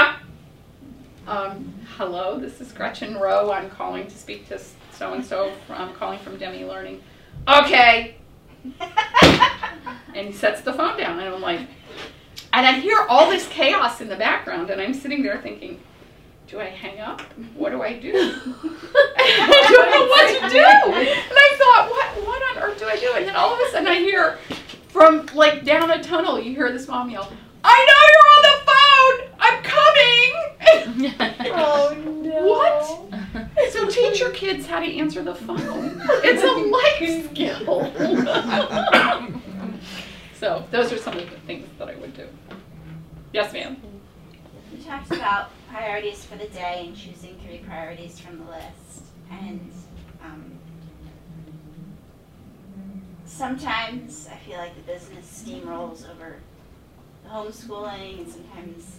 hello, this is Gretchen Rowe. I'm calling to speak to so-and-so. I'm calling from Demi Learning. Okay. And he sets the phone down, and I'm like, and I hear all this chaos in the background, and I'm sitting there thinking, do I hang up? What do I do? I don't know what to do. And I thought, what on earth do I do? And then all of a sudden I hear from like down a tunnel, you hear this mom yell, I know you're on the phone! I'm coming! Oh no. What? So teach your kids how to answer the phone. It's a life skill. So those are some of the things that I would do. Yes, ma'am. You talked about priorities for the day and choosing 3 priorities from the list. And sometimes I feel like the business steamrolls over the homeschooling, and sometimes,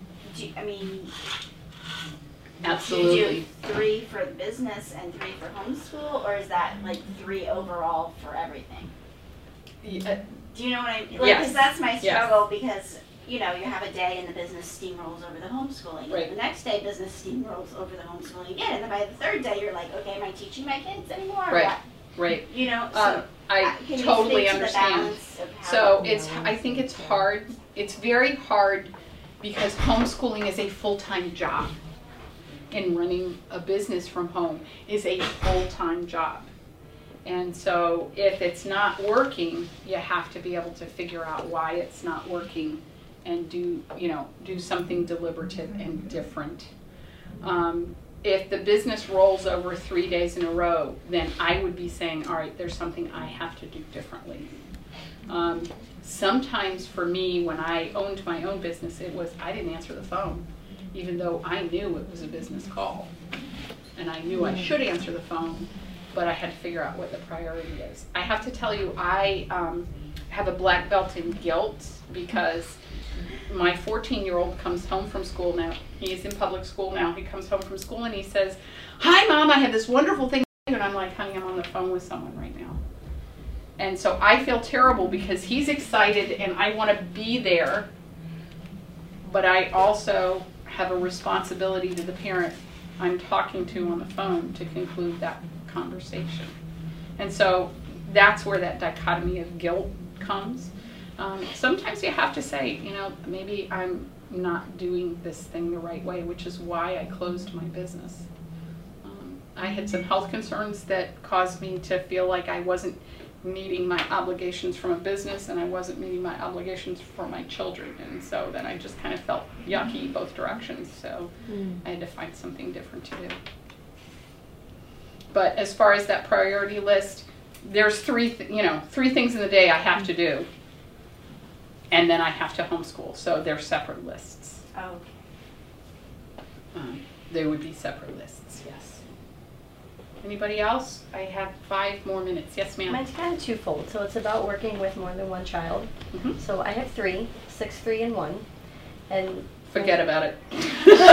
Absolutely. do you do 3 for the business and 3 for homeschool, or is that like 3 overall for everything? Yeah. Do you know what I mean? Yes. Because that's my Yes. struggle, because you have a day and the business steamrolls over the homeschooling. Right. And the next day, business steamrolls over the homeschooling again. And then by the 3rd day, you're like, okay, am I teaching my kids anymore? Or Right. what? Right. So I can you totally speak to the understand. balance of how So I think it's hard. It's very hard because homeschooling is a full-time job, and running a business from home is a full-time job. And so if it's not working, you have to be able to figure out why it's not working and do something deliberative and different. If the business rolls over 3 days in a row, then I would be saying, all right, there's something I have to do differently. Sometimes for me, when I owned my own business, it was I didn't answer the phone, even though I knew it was a business call. And I knew I should answer the phone, but I had to figure out what the priority is. I have to tell you, I have a black belt in guilt, because my 14-year-old comes home from school now. He's in public school now. He comes home from school and he says, hi, Mom, I have this wonderful thing to do. And I'm like, honey, I'm on the phone with someone right now. And so I feel terrible because he's excited and I want to be there, but I also have a responsibility to the parent I'm talking to on the phone to conclude that conversation. And so that's where that dichotomy of guilt comes. Sometimes you have to say, maybe I'm not doing this thing the right way, which is why I closed my business. I had some health concerns that caused me to feel like I wasn't meeting my obligations from a business and I wasn't meeting my obligations for my children. And so then I just kind of felt yucky both directions. So I had to find something different to do. But as far as that priority list, there's three things in the day I have to do. And then I have to homeschool. So they're separate lists. Oh. They would be separate lists, yes. Anybody else? I have 5 more minutes. Yes, ma'am. Mine's kind of twofold. So it's about working with more than one child. Mhm. So I have 3, 6, 3, and 1. And Forget about it. the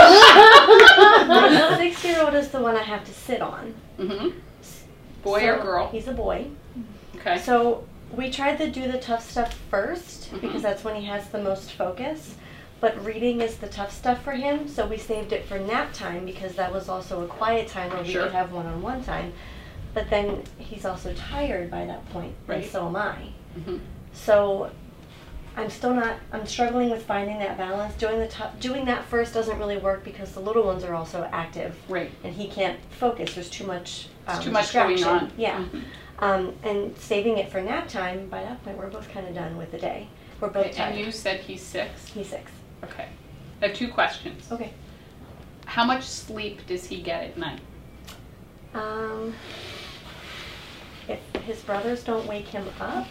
6-year-old is the one I have to sit on. Mm-hmm. Boy or So girl? He's a boy. Okay. So we tried to do the tough stuff first Mhm. because that's when he has the most focus. But reading is the tough stuff for him, so we saved it for nap time because that was also a quiet time where we Sure. could have one-on-one time. But then he's also tired by that point, Right. and so am I. Mm-hmm. So I'm struggling with finding that balance. Doing that first doesn't really work because the little ones are also active. Right. And he can't focus. There's too much It's too much going distraction. on. Yeah. Mhm. And saving it for nap time, by that point we're both kind of done with the day. We're both Okay, tired. and you said he's 6? He's 6. Okay. I have 2 questions. Okay. How much sleep does he get at night? If his brothers don't wake him up,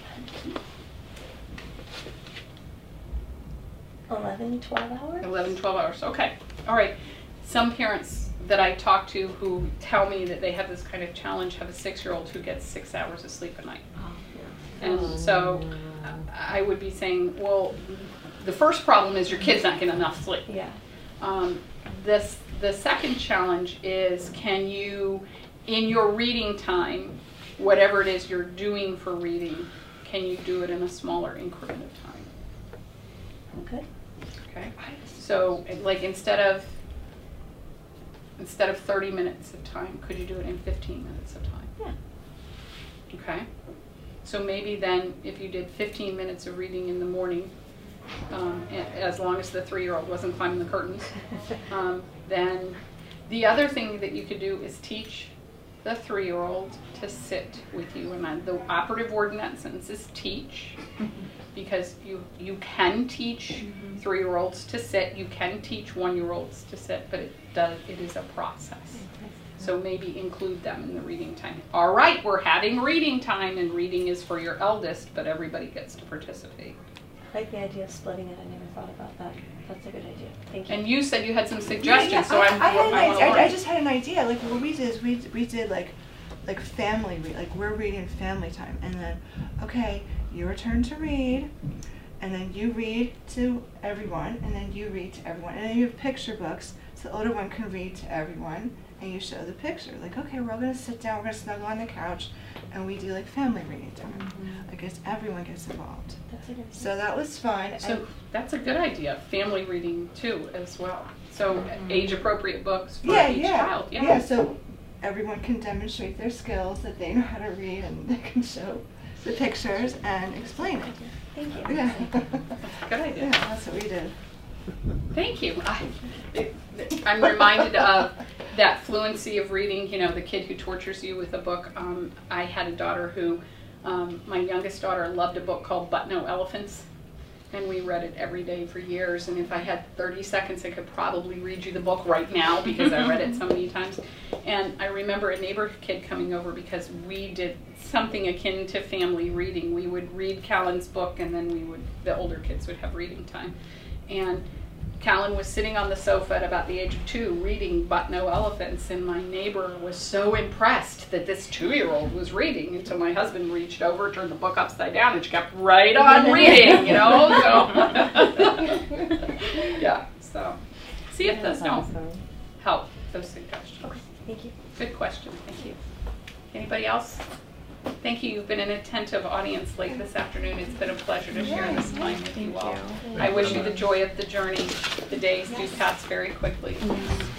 11, 12 hours? 11, 12 hours. Okay. All right. Some parents that I talk to who tell me that they have this kind of challenge have a 6-year-old who gets 6 hours of sleep a night. And so I would be saying, well, the first problem is your kid's not getting enough sleep. Yeah. The second challenge is, can you, in your reading time, whatever it is you're doing for reading, can you do it in a smaller increment of time? Okay. Okay. So, like instead of 30 minutes of time, could you do it in 15 minutes of time? Yeah. Okay. So maybe then, if you did 15 minutes of reading in the morning, as long as the 3-year-old wasn't climbing the curtains, then the other thing that you could do is teach the 3-year-old to sit with you. And the operative word in that sentence is teach, because you can teach 3-year-olds to sit, you can teach 1-year-olds to sit, but it is a process. So maybe include them in the reading time. All right, we're having reading time, and reading is for your eldest, but everybody gets to participate. I like the idea of splitting it. I never thought about that. That's a good idea. Thank you. And you said you had some suggestions, so I I just had an idea. Like what we did is we did like family read. Like we're reading family time, and then okay, your turn to read, and then you read to everyone, and then you read to everyone, and then you have picture books, so the older one can read to everyone, and you show the picture. Like okay, we're all gonna sit down, we're gonna snuggle on the couch, and we do like family reading time. I guess everyone gets involved. That's a good idea. So that was fun. So that's a good idea. Family reading too, as well. So age-appropriate books for each child. Yeah, so everyone can demonstrate their skills, that they know how to read, and they can show the pictures and explain it. Thank you. Yeah. Good idea. Yeah, that's what we did. Thank you. I'm reminded of that fluency of reading, you know, the kid who tortures you with a book. I had a daughter who, my youngest daughter loved a book called But No Elephants, and we read it every day for years. And if I had 30 seconds, I could probably read you the book right now because I read it so many times. And I remember a neighbor kid coming over because we did something akin to family reading. We would read Callan's book, and then the older kids would have reading time. And Callan was sitting on the sofa at about the age of 2 reading But No Elephants, and my neighbor was so impressed that this 2-year-old was reading until my husband reached over, turned the book upside down, and she kept right on reading, you know, so. Yeah, so see if those don't help, those suggestions. Okay, thank you. Good question, thank you. Anybody else? Thank you. You've been an attentive audience late this afternoon. It's been a pleasure to share this time with you all. I wish you the joy of the journey. The days do pass very quickly.